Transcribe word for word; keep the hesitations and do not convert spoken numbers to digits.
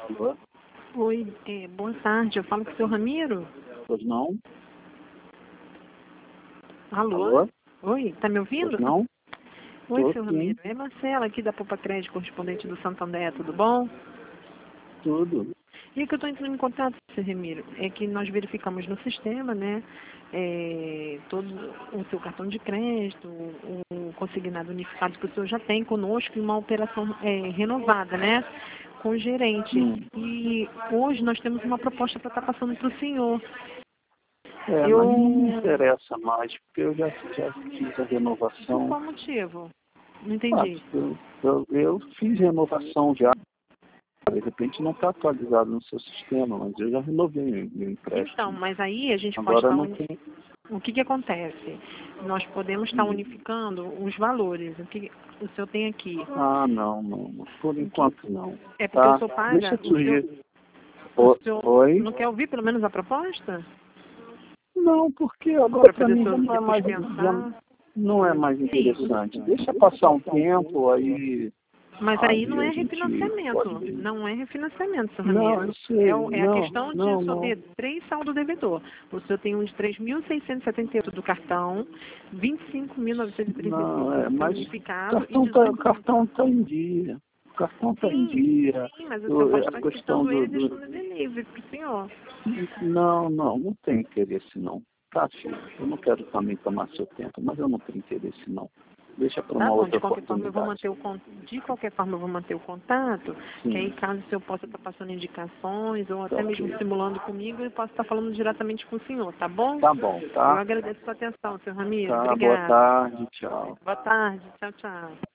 Alô? Oi, é, boa tarde. Eu falo com o seu Ramiro? Pois não? Alô? Alô? Oi, tá me Pois ouvindo? não? Oi, Tô seu sim, Ramiro. É Marcela aqui da Poupa Crédito, correspondente do Santander, tudo bom? tudo. E que eu estou entrando em contato, seu Ramiro, é que nós verificamos no sistema, né, é, todo o seu cartão de crédito, o, o consignado unificado que o senhor já tem conosco e uma operação é, renovada, né, com o gerente. Hum. E hoje nós temos uma proposta para estar passando para o senhor. É, Eu... mas não me interessa mais, porque eu já, já fiz a Por renovação. qual motivo? Não Ah, entendi. eu, eu, eu fiz renovação já. De repente não está atualizado no seu sistema, mas eu já renovei meu, meu Então, empréstimo. mas aí a gente pode Agora estar... não Uni... tem. O que que acontece? Nós podemos estar Hum. unificando os valores. O que o senhor tem aqui? Ah, não, não, não. Por O que... enquanto não. É porque o Tá? senhor Deixa paga... eu O senhor... sugerir. o O- senhor Oi? não quer ouvir pelo menos a proposta? Não, porque agora Para para poder o mim já senhor não é depois mais, já pensar? não é mais Sim. interessante. Deixa passar um tempo, aí, Mas aí não aí a é gente refinanciamento. pode ver. Não é refinanciamento, seu Não, Ramiro. eu É, sei, o- é a não, questão de não, só não. ter três saldos devedor. O senhor tem um de três mil seiscentos e setenta e oito do cartão, vinte e cinco mil novecentos e trinta e Não, cinco é, do seu mas o unificado e cartão tá, o dezoito mil. cartão tá em dia. O cartão tá em Sim, dia. sim, mas o senhor Eu- pode a estar questão quitando do, ele e do. deixando ele livre para o senhor. Não, não, não tem interesse não. Tá, filho? Eu não quero também tomar seu tempo, mas eu não tenho interesse não. Deixa para Tá uma bom, outra de qualquer forma eu vou oportunidade. manter o con- de qualquer forma eu vou manter o contato, que aí Sim, caso o senhor possa estar passando indicações ou tá até mesmo ok. simulando comigo, eu posso estar falando diretamente com o senhor, tá bom? Tá bom, Eu tá? agradeço a sua atenção, seu Ramiro. Tá, boa Obrigada. tarde, tchau. Boa tarde. Tchau, tchau.